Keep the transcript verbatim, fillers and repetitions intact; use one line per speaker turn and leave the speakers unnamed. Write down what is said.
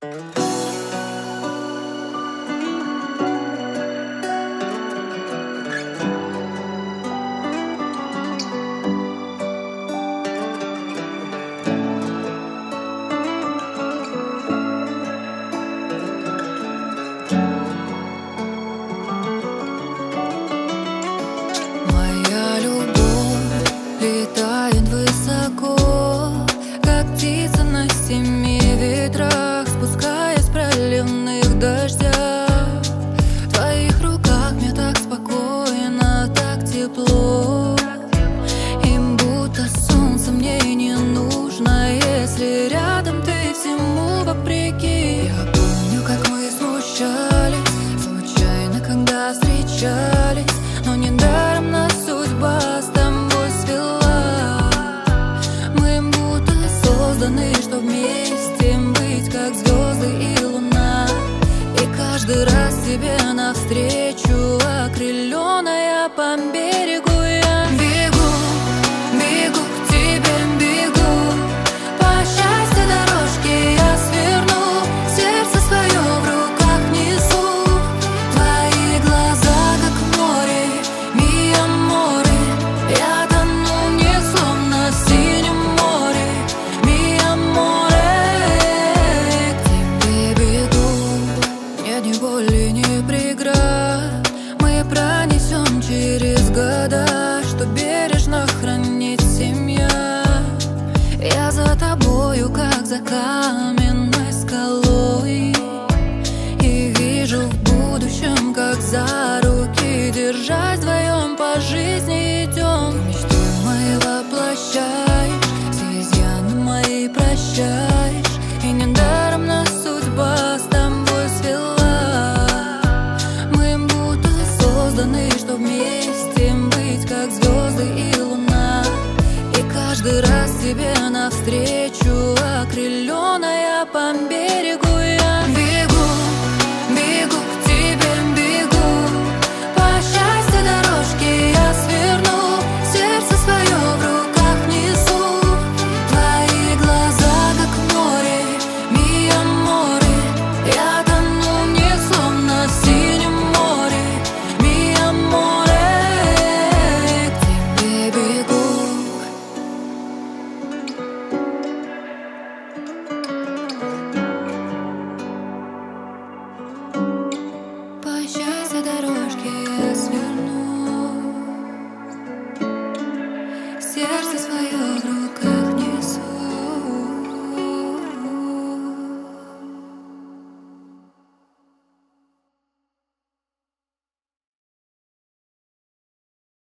Моя любовь летает высоко, как птица на семи ветрах, спускаясь в проливных дождях. В твоих руках мне так спокойно, так тепло. Им будто солнце мне не нужно, если рядом ты всему вопреки. Я помню, как мы смущались случайно, когда встречались, но недаром нас судьба с тобой свела. Мы будто созданы, что вместе быть, как звезды и луна. И каждый раз тебе навстречу, окрыленная по берегу я бегу, бегу к тебе, бегу. По счастью дорожки я сверну, сердце свое в руках несу. Твои глаза как море, ми аморе. Я тону в них, словно в синем море, ми аморе. К тебе бегу, нет ни боли, ни преград. Мы пронесем через года, что бережно хранит семья. Я за тобою, как за каменной скалой, и вижу в будущем, как за руки, держась вдвоем по жизни идем. Мечты мои воплощаешь, все изъяны мои прощаешь, и недаром нас судьба с тобой свела. Мы будто созданы, что вместе быть, как звезды и луна. И каждый раз тебе навстречу, окрыленная по берегу